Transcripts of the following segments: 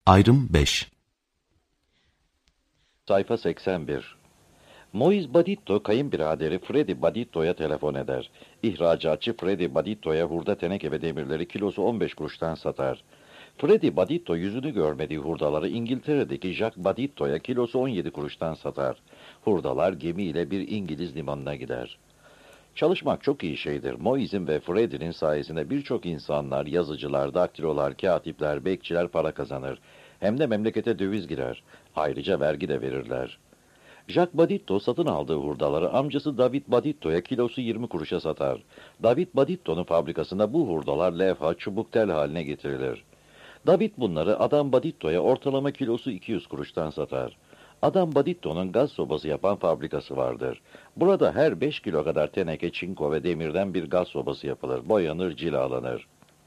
Ayrım 5. Sayfa 81. Moise Baditto kayınbiraderi Freddy Baditto'ya telefon eder. İhracatçı Freddy Baditto'ya hurda teneke ve demirleri kilosu 15 kuruştan satar. Freddy Baditto yüzünü görmediği hurdaları İngiltere'deki Jacques Baditto'ya kilosu 17 kuruştan satar. Hurdalar gemiyle bir İngiliz limanına gider. Çalışmak çok iyi şeydir. Moise'in ve Freddy'nin sayesinde birçok insanlar, yazıcılar, daktilolar, katipler, bekçiler para kazanır. Hem de memlekete döviz girer. Ayrıca vergi de verirler. Jacques Baditto satın aldığı hurdaları amcası David Baditto'ya kilosu 20 kuruşa satar. David Baditto'nun fabrikasında bu hurdalar levha, çubuk tel haline getirilir. David bunları Adam Baditto'ya ortalama kilosu 200 kuruştan satar. Adam Baditto'nun gaz sobası yapan fabrikası vardır. Burada her 5 kilo kadar teneke, çinko ve demirden bir gaz sobası yapılır, boyanır, cilalanır.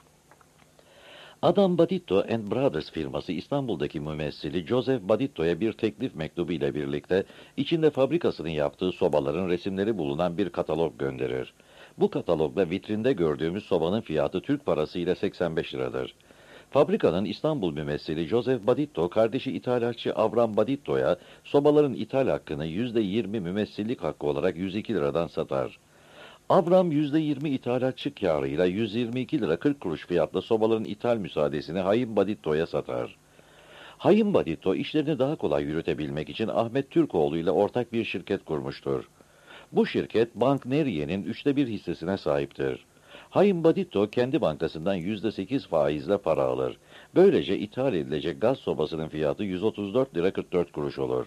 Adam Baditto and Brothers firması İstanbul'daki mümessili Joseph Baditto'ya bir teklif mektubu ile birlikte içinde fabrikasının yaptığı sobaların resimleri bulunan bir katalog gönderir. Bu katalogda vitrinde gördüğümüz sobanın fiyatı Türk parası ile 85 liradır. Fabrikanın İstanbul mümessili Joseph Baditto, kardeşi ithalatçı Avram Baditto'ya sobaların ithal hakkını %20 mümessillik hakkı olarak 102 liradan satar. Avram %20 ithalatçı kârıyla 122 lira 40 kuruş fiyatla sobaların ithal müsaadesini Hayim Baditto'ya satar. Hayim Baditto işlerini daha kolay yürütebilmek için Ahmet Türkoğlu ile ortak bir şirket kurmuştur. Bu şirket Bank Neriye'nin 1/3 hissesine sahiptir. Hayim Baditto kendi bankasından %8 faizle para alır. Böylece ithal edilecek gaz sobasının fiyatı 134 lira 44 kuruş olur.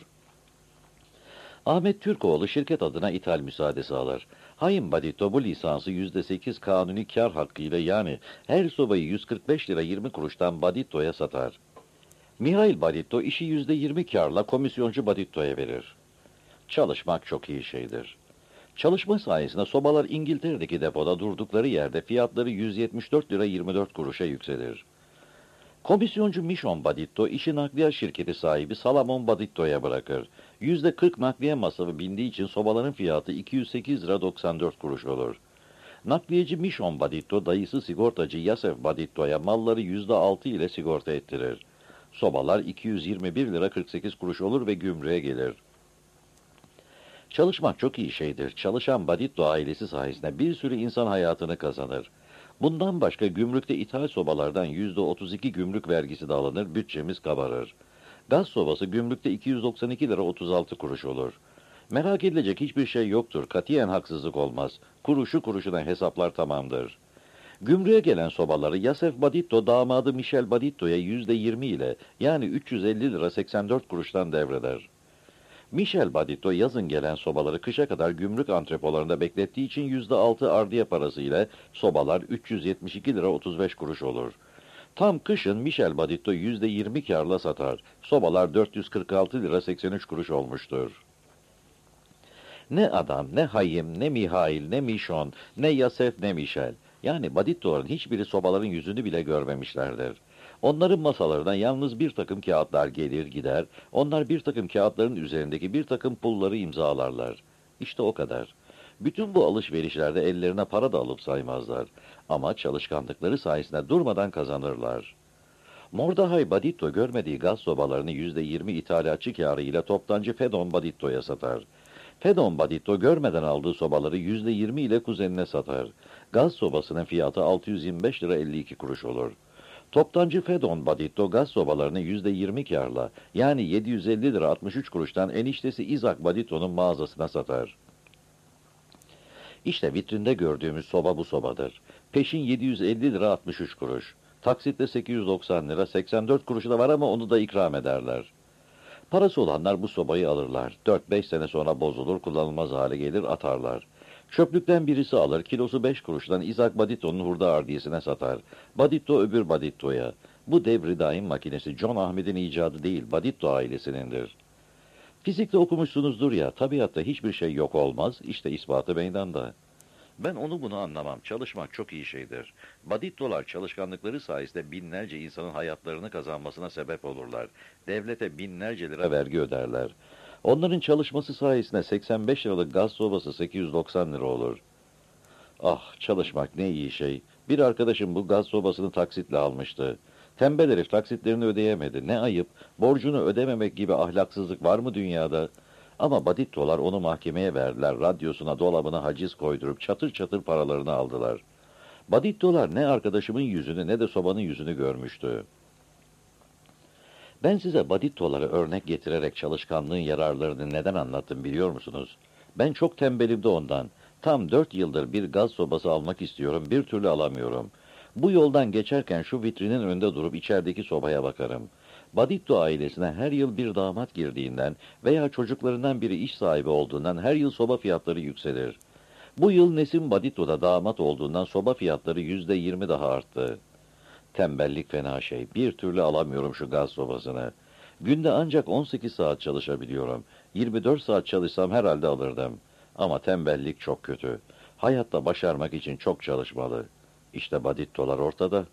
Ahmet Türkoğlu şirket adına ithal müsaadesi alır. Hayim Baditto bu lisansı %8 kanuni kar hakkıyla, yani her sobayı 145 lira 20 kuruştan Baditto'ya satar. Mihail Baditto işi %20 karla komisyoncu Baditto'ya verir. Çalışmak çok iyi şeydir. Çalışma sayesinde sobalar İngiltere'deki depoda durdukları yerde fiyatları 174 lira 24 kuruşa yükselir. Komisyoncu Mişon Baditto işi nakliye şirketi sahibi Salamon Baditto'ya bırakır. %40 nakliye masrafı bindiği için sobaların fiyatı 208 lira 94 kuruş olur. Nakliyeci Mişon Baditto dayısı sigortacı Yasef Baditto'ya malları %6 ile sigorta ettirir. Sobalar 221 lira 48 kuruş olur ve gümrüğe gelir. Çalışmak çok iyi şeydir. Çalışan Baditto ailesi sayesinde bir sürü insan hayatını kazanır. Bundan başka gümrükte ithal sobalardan %32 gümrük vergisi de alınır, bütçemiz kabarır. Gaz sobası gümrükte 292 lira 36 kuruş olur. Merak edilecek hiçbir şey yoktur, katiyen haksızlık olmaz. Kuruşu kuruşuna hesaplar tamamdır. Gümrüğe gelen sobaları Yasef Baditto damadı Michel Baditto'ya %20 ile, yani 350 lira 84 kuruştan devreder. Michel Baditto yazın gelen sobaları kışa kadar gümrük antrepolarında beklettiği için %6 ardiye parası ile sobalar 372 lira 35 kuruş olur. Tam kışın Michel Baditto %20 kârla satar. Sobalar 446 lira 83 kuruş olmuştur. Ne Adam, ne Hayim, ne Mihail, ne Mişon, ne Yasef, ne Michel. Yani Baditto'ların hiçbiri sobaların yüzünü bile görmemişlerdir. Onların masalarına yalnız bir takım kağıtlar gelir gider, onlar bir takım kağıtların üzerindeki bir takım pulları imzalarlar. İşte o kadar. Bütün bu alışverişlerde ellerine para da alıp saymazlar. Ama çalışkanlıkları sayesinde durmadan kazanırlar. Mordecai Baditto görmediği gaz sobalarını %20 ithalatçı kârıyla toptancı Fedon Baditto'ya satar. Fedon Baditto görmeden aldığı sobaları %20 ile kuzenine satar. Gaz sobasının fiyatı 625 lira 52 kuruş olur. Toptancı Fedon Baditto gaz sobalarını %20 kârla, yani 750 lira 63 kuruştan eniştesi Isaac Baditto'nun mağazasına satar. İşte vitrinde gördüğümüz soba bu sobadır. Peşin 750 lira 63 kuruş. Taksitle 890 lira 84 kuruşu da var ama onu da ikram ederler. Parası olanlar bu sobayı alırlar. 4-5 sene sonra bozulur, kullanılmaz hale gelir, atarlar. Çöplükten birisi alır, kilosu 5 kuruştan Isaac Baditto'nun hurda ardiyesine satar. Baditto öbür Baditto'ya. Bu devri daim makinesi John Ahmet'in icadı değil, Baditto ailesinindir. Fizikte okumuşsunuzdur ya, tabiatta hiçbir şey yok olmaz, işte ispatı meydanda. Ben onu bunu anlamam, çalışmak çok iyi şeydir. Badittolar çalışkanlıkları sayesinde binlerce insanın hayatlarını kazanmasına sebep olurlar. Devlete binlerce lira vergi öderler. Onların çalışması sayesinde 85 liralık gaz sobası 890 lira olur. Ah, çalışmak ne iyi şey. Bir arkadaşım bu gaz sobasını taksitle almıştı. Tembel herif taksitlerini ödeyemedi. Ne ayıp, borcunu ödememek gibi ahlaksızlık var mı dünyada? Ama Badittolar onu mahkemeye verdiler. Radyosuna, dolabına haciz koydurup çatır çatır paralarını aldılar. Badittolar ne arkadaşımın yüzünü ne de sobanın yüzünü görmüştü. Ben size Badittoları örnek getirerek çalışkanlığın yararlarını neden anlattım biliyor musunuz? Ben çok tembelim de ondan. Tam 4 yıldır bir gaz sobası almak istiyorum, bir türlü alamıyorum. Bu yoldan geçerken şu vitrinin önünde durup içerideki sobaya bakarım. Baditto ailesine her yıl bir damat girdiğinden veya çocuklarından biri iş sahibi olduğundan her yıl soba fiyatları yükselir. Bu yıl Nesim Baditto'da damat olduğundan soba fiyatları %20 daha arttı. Tembellik fena şey. Bir türlü alamıyorum şu gaz sobasını. Günde ancak 18 saat çalışabiliyorum. 24 saat çalışsam herhalde alırdım. Ama tembellik çok kötü. Hayatta başarmak için çok çalışmalı. İşte Badittolar ortada.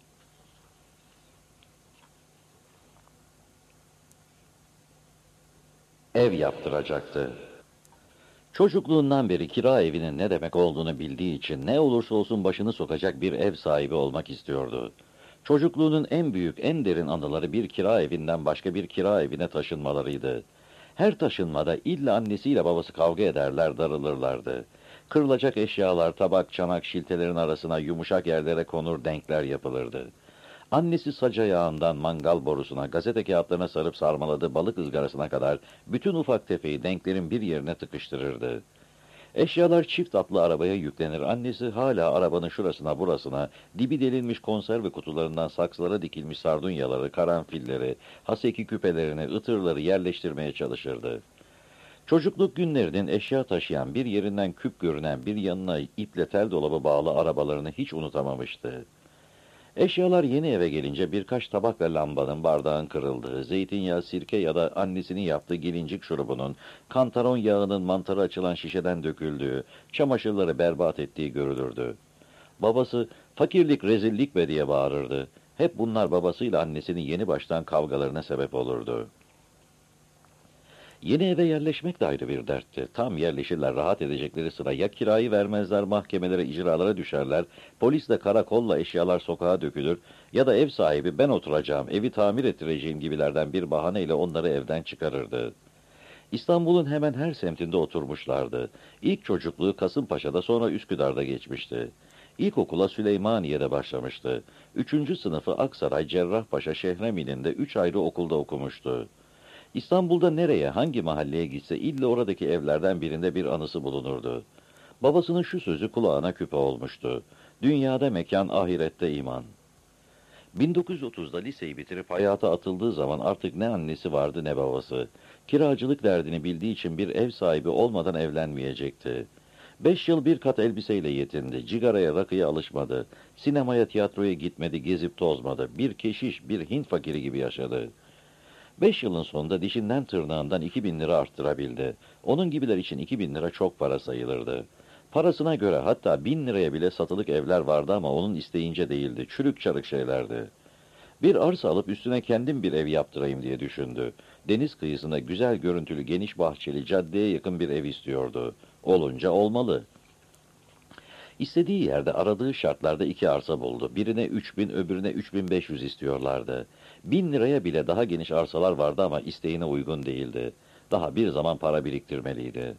Ev yaptıracaktı. Çocukluğundan beri kira evinin ne demek olduğunu bildiği için ne olursa olsun başını sokacak bir ev sahibi olmak istiyordu. Çocukluğunun en büyük, en derin anıları bir kira evinden başka bir kira evine taşınmalarıydı. Her taşınmada illa annesiyle babası kavga ederler, darılırlardı. Kırılacak eşyalar, tabak, çanak, şiltelerin arasına yumuşak yerlere konur, denkler yapılırdı. Annesi saca yağından mangal borusuna, gazete kağıtlarına sarıp sarmaladığı balık ızgarasına kadar bütün ufak tefeyi denklerin bir yerine tıkıştırırdı. Eşyalar çift atlı arabaya yüklenir. Annesi hala arabanın şurasına burasına, dibi delinmiş konserve kutularından saksılara dikilmiş sardunyaları, karanfilleri, haseki küpelerini, ıtırları yerleştirmeye çalışırdı. Çocukluk günlerinin eşya taşıyan, bir yerinden küp görünen, bir yanına iple tel dolabı bağlı arabalarını hiç unutamamıştı. Eşyalar yeni eve gelince birkaç tabak ve lambanın bardağın kırıldığı, zeytinyağı, sirke ya da annesinin yaptığı gelincik şurubunun, kantaron yağının mantarı açılan şişeden döküldüğü, çamaşırları berbat ettiği görülürdü. Babası, fakirlik, rezillik be diye bağırırdı. Hep bunlar babasıyla annesinin yeni baştan kavgalarına sebep olurdu. Yeni eve yerleşmek de ayrı bir dertti. Tam yerleşirler, rahat edecekleri sıra ya kirayı vermezler, mahkemelere, icralara düşerler, polisle, karakolla eşyalar sokağa dökülür ya da ev sahibi ben oturacağım, evi tamir ettireceğim gibilerden bir bahaneyle onları evden çıkarırdı. İstanbul'un hemen her semtinde oturmuşlardı. İlk çocukluğu Kasımpaşa'da, sonra Üsküdar'da geçmişti. İlkokula Süleymaniye'de başlamıştı. 3. sınıfı Aksaray, Cerrahpaşa, Şehremini'nde 3 ayrı okulda okumuştu. İstanbul'da nereye, hangi mahalleye gitse illa oradaki evlerden birinde bir anısı bulunurdu. Babasının şu sözü kulağına küpe olmuştu. Dünyada mekan, ahirette iman. 1930'da liseyi bitirip hayata atıldığı zaman artık ne annesi vardı ne babası. Kiracılık derdini bildiği için bir ev sahibi olmadan evlenmeyecekti. 5 yıl bir kat elbiseyle yetindi. Cigaraya, rakıya alışmadı. Sinemaya, tiyatroya gitmedi, gezip tozmadı. Bir keşiş, bir Hint fakiri gibi yaşadı. 5 yılın sonunda dişinden tırnağından 2.000 lira arttırabildi. Onun gibiler için 2.000 lira çok para sayılırdı. Parasına göre hatta 1.000 liraya bile satılık evler vardı ama onun isteyince değildi. Çürük çarık şeylerdi. Bir arsa alıp üstüne kendim bir ev yaptırayım diye düşündü. Deniz kıyısında güzel görüntülü, geniş bahçeli, caddeye yakın bir ev istiyordu. Olunca olmalı. İstediği yerde aradığı şartlarda 2 arsa buldu. Birine 3.000, öbürüne 3.500 istiyorlardı. 1.000 liraya bile daha geniş arsalar vardı ama isteğine uygun değildi. Daha bir zaman para biriktirmeliydi.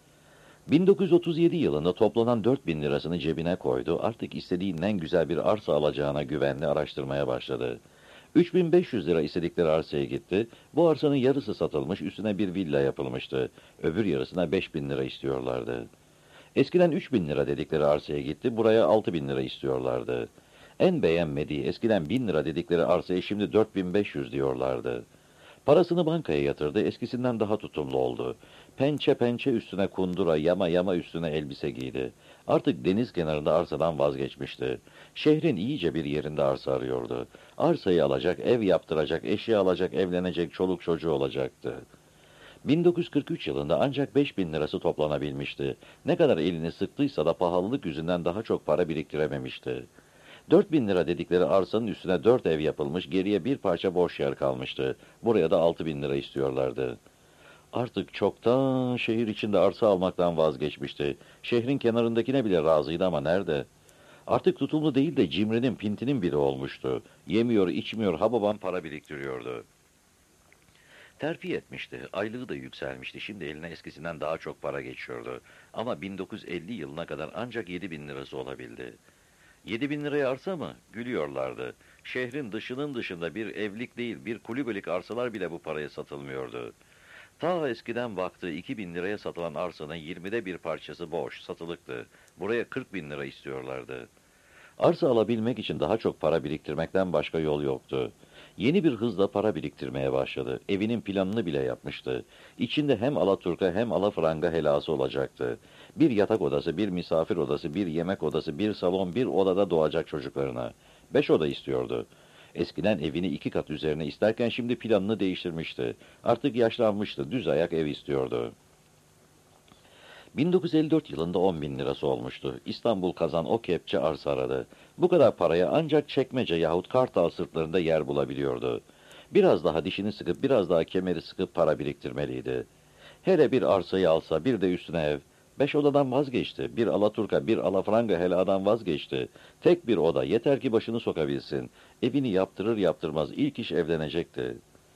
1937 yılında toplanan 4.000 lirasını cebine koydu. Artık istediğinden güzel bir arsa alacağına güvenli araştırmaya başladı. 3.500 lira istedikleri arsaya gitti. Bu arsanın yarısı satılmış, üstüne bir villa yapılmıştı. Öbür yarısına 5.000 lira istiyorlardı. Eskiden 3.000 lira dedikleri arsaya gitti, buraya 6.000 lira istiyorlardı. En beğenmediği, eskiden 1.000 lira dedikleri arsaya şimdi 4.500 diyorlardı. Parasını bankaya yatırdı, eskisinden daha tutumlu oldu. Pençe pençe üstüne kundura, yama yama üstüne elbise giydi. Artık deniz kenarında arsadan vazgeçmişti. Şehrin iyice bir yerinde arsa arıyordu. Arsayı alacak, ev yaptıracak, eşya alacak, evlenecek, çoluk çocuğu olacaktı. 1943 yılında ancak 5.000 lirası toplanabilmişti. Ne kadar elini sıktıysa da pahalılık yüzünden daha çok para biriktirememişti. 4.000 lira dedikleri arsanın üstüne 4 ev yapılmış, geriye bir parça boş yer kalmıştı. Buraya da 6.000 lira istiyorlardı. Artık çoktan şehir içinde arsa almaktan vazgeçmişti. Şehrin kenarındakine bile razıydı ama nerede? Artık tutumlu değil de cimrinin, pintinin biri olmuştu. Yemiyor, içmiyor, ha babam para biriktiriyordu. Terfi etmişti, aylığı da yükselmişti. Şimdi eline eskisinden daha çok para geçiyordu. Ama 1950 yılına kadar ancak 7.000 lirası olabildi. 7.000 liraya arsa mı? Gülüyorlardı. Şehrin dışının dışında bir evlik değil, bir kulübelik arsalar bile bu paraya satılmıyordu. Ta eskiden baktığı 2.000 liraya satılan arsanın 20'de bir parçası boş, satılıktı. Buraya 40.000 lira istiyorlardı. Arsa alabilmek için daha çok para biriktirmekten başka yol yoktu. Yeni bir hızla para biriktirmeye başladı. Evinin planını bile yapmıştı. İçinde hem alaturka hem alafranga helası olacaktı. Bir yatak odası, bir misafir odası, bir yemek odası, bir salon, bir odada doğacak çocuklarına. 5 oda istiyordu. Eskiden evini 2 kat üzerine isterken şimdi planını değiştirmişti. Artık yaşlanmıştı, düz ayak ev istiyordu. 1954 yılında 10.000 lirası olmuştu. İstanbul Kazan o kepçe arsa aradı. Bu kadar paraya ancak Çekmece yahut Kartal sırtlarında yer bulabiliyordu. Biraz daha dişini sıkıp biraz daha kemeri sıkıp para biriktirmeliydi. Hele bir arsayı alsa bir de üstüne ev. 5 odadan vazgeçti. Bir alaturka, bir alafranga heladan vazgeçti. Tek bir oda yeter ki başını sokabilsin. Evini yaptırır yaptırmaz ilk iş evlenecekti.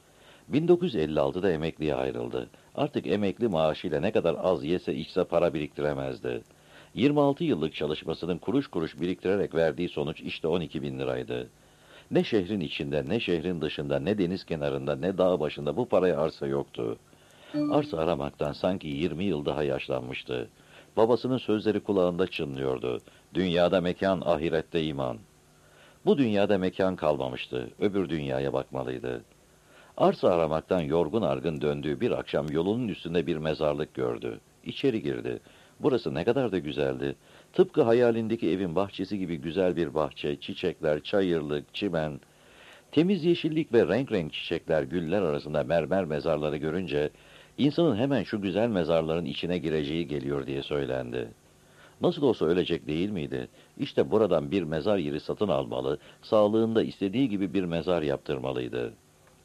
1956'da emekliye ayrıldı. Artık emekli maaşıyla ne kadar az yese içse para biriktiremezdi. 26 yıllık çalışmasının kuruş kuruş biriktirerek verdiği sonuç işte 12.000 liraydı. Ne şehrin içinde, ne şehrin dışında, ne deniz kenarında, ne dağ başında bu paraya arsa yoktu. Arsa aramaktan sanki 20 yıl daha yaşlanmıştı. Babasının sözleri kulağında çınlıyordu. Dünyada mekan, ahirette iman. Bu dünyada mekan kalmamıştı. Öbür dünyaya bakmalıydı. Arsa aramaktan yorgun argın döndüğü bir akşam yolunun üstünde bir mezarlık gördü. İçeri girdi. Burası ne kadar da güzeldi. Tıpkı hayalindeki evin bahçesi gibi güzel bir bahçe, çiçekler, çayırlık, çimen, temiz yeşillik ve renk renk çiçekler, güller arasında mermer mezarları görünce insanın hemen şu güzel mezarların içine gireceği geliyor diye söylendi. Nasıl olsa ölecek değil miydi? İşte buradan bir mezar yeri satın almalı, sağlığında istediği gibi bir mezar yaptırmalıydı.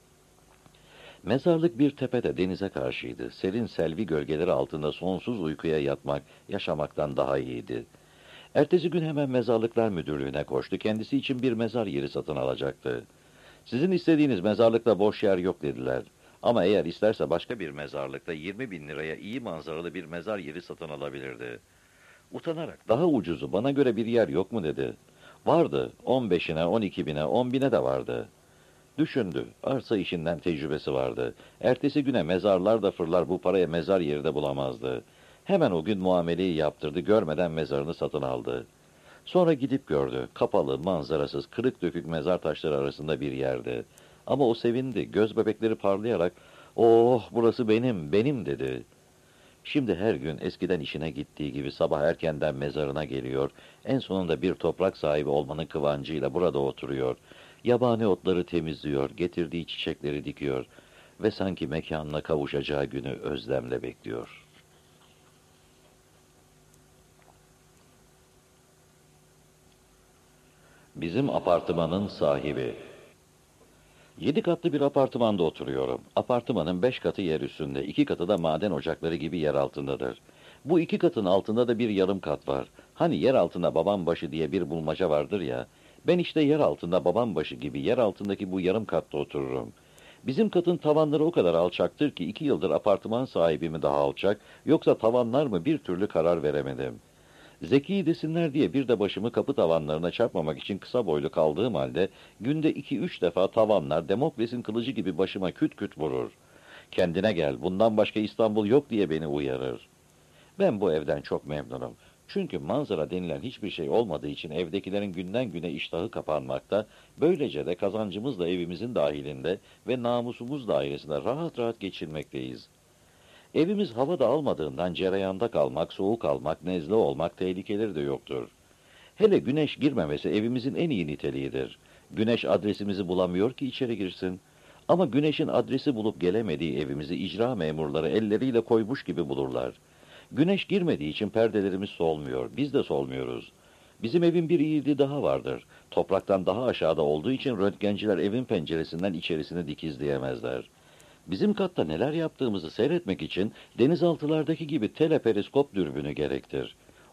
Mezarlık bir tepede denize karşıydı. Serin selvi gölgeleri altında sonsuz uykuya yatmak, yaşamaktan daha iyiydi. Ertesi gün hemen mezarlıklar müdürlüğüne koştu. Kendisi için bir mezar yeri satın alacaktı. Sizin istediğiniz mezarlıkta boş yer yok dediler. Ama eğer isterse başka bir mezarlıkta 20.000 liraya iyi manzaralı bir mezar yeri satın alabilirdi. Utanarak daha ucuzu bana göre bir yer yok mu dedi. Vardı 15'ine, 12.000'e, 10.000'e de vardı. Düşündü. Arsa işinden tecrübesi vardı. Ertesi güne mezarlar da fırlar bu paraya mezar yeri de bulamazdı. Hemen o gün muameleyi yaptırdı, görmeden mezarını satın aldı. Sonra gidip gördü. Kapalı, manzarasız, kırık dökük mezar taşları arasında bir yerde. Ama o sevindi. Göz bebekleri parlayarak, "Oh, burası benim, benim," dedi. Şimdi her gün eskiden işine gittiği gibi sabah erkenden mezarına geliyor, en sonunda bir toprak sahibi olmanın kıvancıyla burada oturuyor. Yabani otları temizliyor, getirdiği çiçekleri dikiyor ve sanki mekanına kavuşacağı günü özlemle bekliyor. Bizim apartmanın sahibi. 7 katlı bir apartmanda oturuyorum. Apartmanın 5 katı yer üstünde, 2 katı da maden ocakları gibi yer altındadır. Bu 2 katın altında da bir yarım kat var. Hani yer altında babam başı diye bir bulmaca vardır ya. Ben işte yer altında babam başı gibi yer altındaki bu yarım katta otururum. Bizim katın tavanları o kadar alçaktır ki 2 yıldır apartman sahibi mi daha alçak, yoksa tavanlar mı bir türlü karar veremedim. Zeki desinler diye bir de başımı kapı tavanlarına çarpmamak için kısa boylu kaldığım halde günde 2-3 defa tavanlar Demokles'in kılıcı gibi başıma küt küt vurur. Kendine gel, bundan başka İstanbul yok diye beni uyarır. Ben bu evden çok memnunum. Çünkü manzara denilen hiçbir şey olmadığı için evdekilerin günden güne iştahı kapanmakta, böylece de kazancımız da evimizin dahilinde ve namusumuz dairesinde rahat rahat geçirmekteyiz. Evimiz hava da almadığından cereyanda kalmak, soğuk almak, nezle olmak tehlikeleri de yoktur. Hele güneş girmemesi evimizin en iyi niteliğidir. Güneş adresimizi bulamıyor ki içeri girsin. Ama güneşin adresi bulup gelemediği evimizi icra memurları elleriyle koymuş gibi bulurlar. Güneş girmediği için perdelerimiz solmuyor, biz de solmuyoruz. Bizim evin bir iyiliği daha vardır. Topraktan daha aşağıda olduğu için röntgenciler evin penceresinden içerisini dikizleyemezler. Bizim katta neler yaptığımızı seyretmek için denizaltılardaki gibi teleperiskop dürbünü gerektir.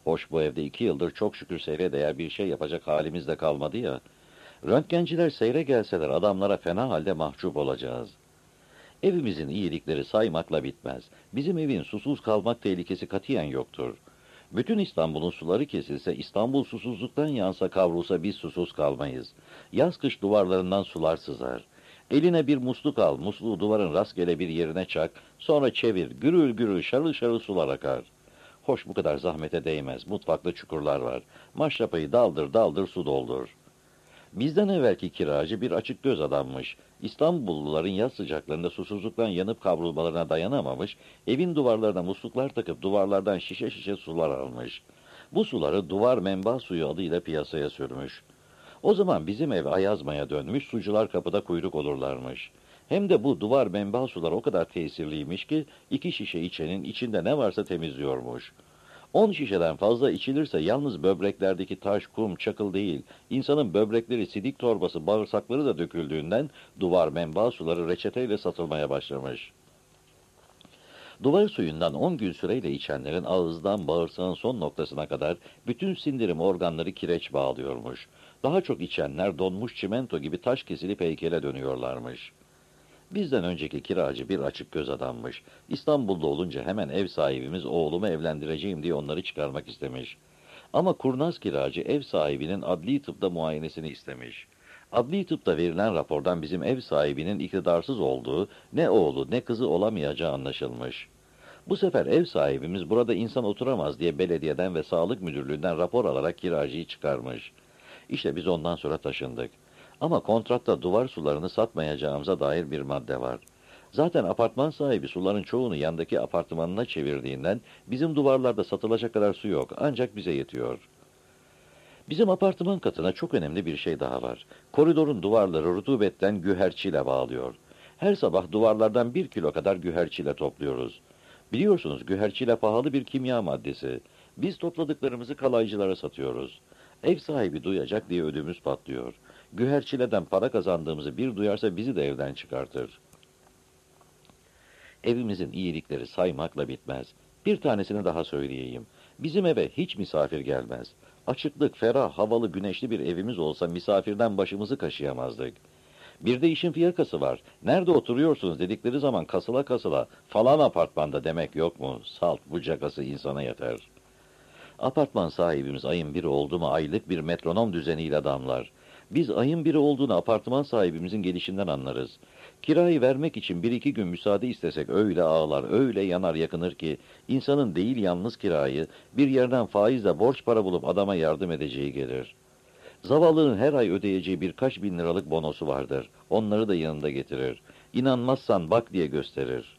Hoş bu evde 2 yıldır çok şükür seyre değer bir şey yapacak halimiz de kalmadı ya. Röntgenciler seyre gelseler adamlara fena halde mahcup olacağız. Evimizin iyilikleri saymakla bitmez. Bizim evin susuz kalmak tehlikesi katiyen yoktur. Bütün İstanbul'un suları kesilse, İstanbul susuzluktan yansa kavrulsa biz susuz kalmayız. Yaz kış duvarlarından sular sızar. Eline bir musluk al, musluğu duvarın rastgele bir yerine çak, sonra çevir, gürül gürül şarıl şarıl sular akar. Hoş bu kadar zahmete değmez, mutfakta çukurlar var. Maşrapayı daldır daldır su doldur. Bizden evvelki kiracı bir açık göz adammış. İstanbulluların yaz sıcaklarında susuzluktan yanıp kavrulmalarına dayanamamış, evin duvarlarına musluklar takıp duvarlardan şişe şişe sular almış. Bu suları duvar menba suyu adıyla piyasaya sürmüş. O zaman bizim ev ayazmaya dönmüş, sucular kapıda kuyruk olurlarmış. Hem de bu duvar menba sular o kadar tesirliymiş ki 2 şişe içenin içinde ne varsa temizliyormuş. 10 şişeden fazla içilirse yalnız böbreklerdeki taş, kum, çakıl değil, insanın böbrekleri, sidik torbası, bağırsakları da döküldüğünden duvar menba suları reçeteyle satılmaya başlamış. Duvar suyundan 10 gün süreyle içenlerin ağızdan bağırsağın son noktasına kadar bütün sindirim organları kireç bağlıyormuş. Daha çok içenler donmuş çimento gibi taş kesilip heykele dönüyorlarmış. Bizden önceki kiracı bir açık göz adammış. İstanbul'da olunca hemen ev sahibimiz oğlumu evlendireceğim diye onları çıkarmak istemiş. Ama kurnaz kiracı ev sahibinin adli tıpta muayenesini istemiş. Adli tıpta verilen rapordan bizim ev sahibinin iktidarsız olduğu, ne oğlu ne kızı olamayacağı anlaşılmış. Bu sefer ev sahibimiz burada insan oturamaz diye belediyeden ve sağlık müdürlüğünden rapor alarak kiracıyı çıkarmış. İşte biz ondan sonra taşındık. Ama kontratta duvar sularını satmayacağımıza dair bir madde var. Zaten apartman sahibi suların çoğunu yandaki apartmanına çevirdiğinden bizim duvarlarda satılacak kadar su yok, ancak bize yetiyor. Bizim apartman katına çok önemli bir şey daha var. Koridorun duvarları rutubetten güherçiyle bağlıyor. Her sabah duvarlardan 1 kilo kadar güherçiyle topluyoruz. Biliyorsunuz güherçiyle pahalı bir kimya maddesi. Biz topladıklarımızı kalaycılara satıyoruz. Ev sahibi duyacak diye ödümüz patlıyor. Güherçileden para kazandığımızı bir duyarsa bizi de evden çıkartır. Evimizin iyilikleri saymakla bitmez. Bir tanesini daha söyleyeyim. Bizim eve hiç misafir gelmez. Açıklık, ferah, havalı, güneşli bir evimiz olsa misafirden başımızı kaşıyamazdık. Bir de işin fiyakası var. Nerede oturuyorsunuz dedikleri zaman kasıla kasıla falan apartmanda demek yok mu? Salt bu cakası insana yeter. Apartman sahibimiz ayın biri oldu mu aylık bir metronom düzeniyle damlar. Biz ayın biri olduğunu apartman sahibimizin gelişinden anlarız. Kirayı vermek için 1-2 gün müsaade istesek öyle ağlar, öyle yanar yakınır ki insanın değil yalnız kirayı bir yerden faizle borç para bulup adama yardım edeceği gelir. Zavallının her ay ödeyeceği birkaç bin liralık bonosu vardır. Onları da yanında getirir. İnanmazsan bak diye gösterir.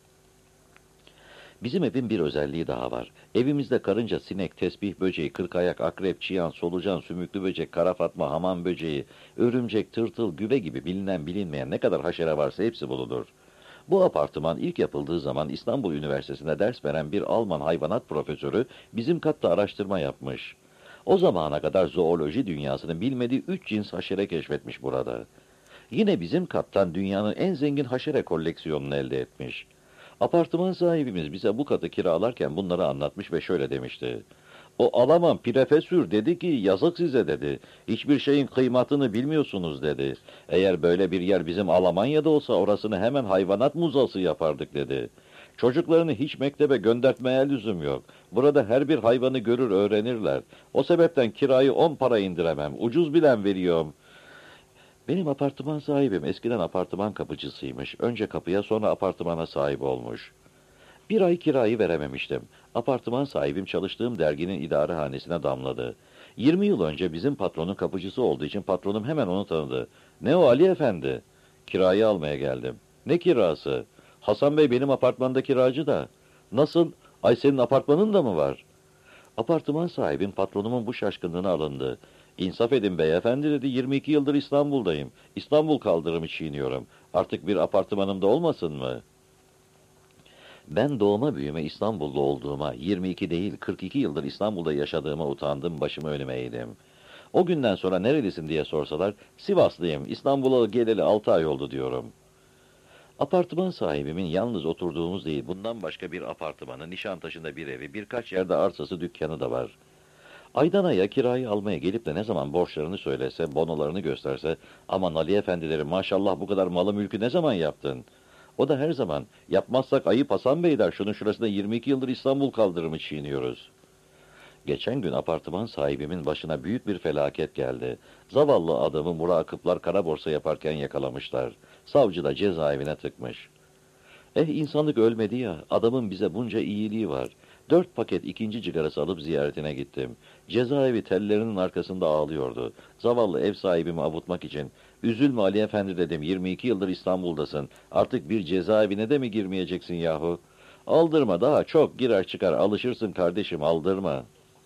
Bizim evin bir özelliği daha var. Evimizde karınca, sinek, tesbih böceği, kırkayak, akrep, çiyan, solucan, sümüklü böcek, kara fatma, hamam böceği, örümcek, tırtıl, güve gibi bilinen bilinmeyen ne kadar haşere varsa hepsi bulunur. Bu apartman ilk yapıldığı zaman İstanbul Üniversitesi'nde ders veren bir Alman hayvanat profesörü bizim katta araştırma yapmış. O zamana kadar zooloji dünyasının bilmediği 3 cins haşere keşfetmiş burada. Yine bizim kattan dünyanın en zengin haşere koleksiyonunu elde etmiş. Apartman sahibimiz bize bu katı kiralarken bunları anlatmış ve şöyle demişti. O Alman profesör dedi ki yazık size dedi. Hiçbir şeyin kıymetini bilmiyorsunuz dedi. Eğer böyle bir yer bizim Almanya'da olsa orasını hemen hayvanat muzası yapardık dedi. Çocuklarını hiç mektebe göndertmeye lüzum yok. Burada her bir hayvanı görür öğrenirler. O sebepten kirayı 10 para indiremem. Ucuz bilen veriyorum. Benim apartman sahibim eskiden apartman kapıcısıymış. Önce kapıya sonra apartmana sahip olmuş. Bir ay kirayı verememiştim. Apartman sahibim çalıştığım derginin idarehanesine damladı. 20 yıl önce bizim patronun kapıcısı olduğu için patronum hemen onu tanıdı. Ne o Ali Efendi? Kirayı almaya geldim. Ne kirası? Hasan Bey benim apartmanda kiracı da. Nasıl? Ay senin apartmanın da mı var? Apartman sahibim patronumun bu şaşkınlığına alındı. İnsaf edin beyefendi dedi, 22 yıldır İstanbul'dayım. İstanbul kaldırımı çiğniyorum. Artık bir apartmanımda olmasın mı? Ben doğma büyüme İstanbullu olduğuma, 22 değil 42 yıldır İstanbul'da yaşadığıma utandım, başımı önüme eğdim. O günden sonra nerelisin diye sorsalar, Sivaslıyım, İstanbul'a geleli 6 ay oldu diyorum. Apartman sahibimin yalnız oturduğumuz değil, bundan başka bir apartmanı, Nişantaşı'nda bir evi, birkaç yerde arsası, dükkanı da var. Aydan aya kirayı almaya gelip de ne zaman borçlarını söylese, bonolarını gösterse, aman Ali efendileri maşallah bu kadar malı mülkü ne zaman yaptın? O da her zaman, yapmazsak ayıp Hasan Bey der, şunun şurasında 22 yıldır İstanbul kaldırımı çiğniyoruz. Geçen gün apartman sahibimin başına büyük bir felaket geldi. Zavallı adamı murakıplar kara borsa yaparken yakalamışlar. Savcı da cezaevine tıkmış. İnsanlık ölmedi ya, adamın bize bunca iyiliği var. 4 paket ikinci cigarası alıp ziyaretine gittim. Cezaevi tellerinin arkasında ağlıyordu. Zavallı ev sahibimi avutmak için. Üzülme Ali Efendi dedim, 22 yıldır İstanbul'dasın. Artık bir cezaevine de mi girmeyeceksin yahu? Aldırma, daha çok girer çıkar, alışırsın kardeşim, aldırma.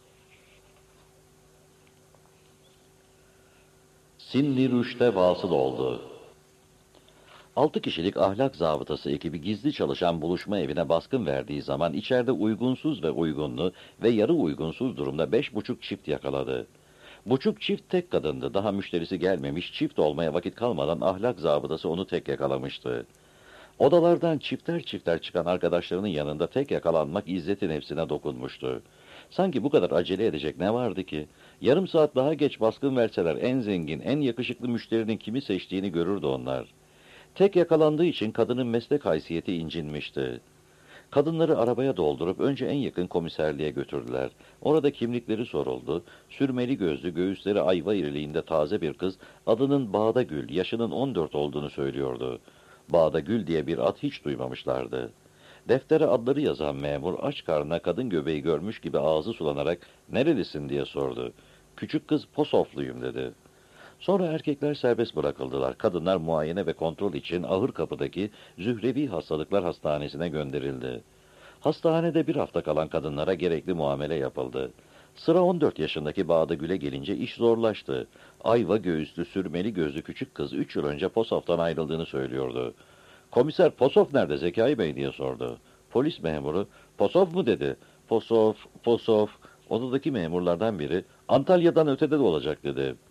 Sinni Rüşt'e vasıl oldu. 6 kişilik ahlak zabıtası ekibi gizli çalışan buluşma evine baskın verdiği zaman içeride uygunsuz ve uygunlu ve yarı uygunsuz durumda 5,5 çift yakaladı. Buçuk çift tek kadındı. Daha müşterisi gelmemiş, çift olmaya vakit kalmadan ahlak zabıtası onu tek yakalamıştı. Odalardan çifter çifter çıkan arkadaşlarının yanında tek yakalanmak izzeti nefsine dokunmuştu. Sanki bu kadar acele edecek ne vardı ki? Yarım saat daha geç baskın verseler en zengin, en yakışıklı müşterinin kimi seçtiğini görürdü onlar. Tek yakalandığı için kadının meslek haysiyeti incinmişti. Kadınları arabaya doldurup önce en yakın komiserliğe götürdüler. Orada kimlikleri soruldu. Sürmeli gözlü, göğüsleri ayva iriliğinde taze bir kız, adının Bağda Gül, yaşının 14 olduğunu söylüyordu. Bağda Gül diye bir ad hiç duymamışlardı. Deftere adları yazan memur aç karnına kadın göbeği görmüş gibi ağzı sulanarak "Nerelisin?" diye sordu. Küçük kız "Posofluyum" dedi. Sonra erkekler serbest bırakıldılar. Kadınlar muayene ve kontrol için Ahırkapı'daki Zührevi Hastalıklar Hastanesi'ne gönderildi. Hastanede bir hafta kalan kadınlara gerekli muamele yapıldı. Sıra 14 yaşındaki Bağda Gül'e gelince iş zorlaştı. Ayva göğüslü, sürmeli gözlü küçük kız 3 yıl önce Posof'tan ayrıldığını söylüyordu. "Komiser, Posof nerede Zekai Bey?" diye sordu. Polis memuru, "Posof mu?" dedi. "Posof, Posof." Odadaki memurlardan biri, "Antalya'dan ötede de olacak." dedi.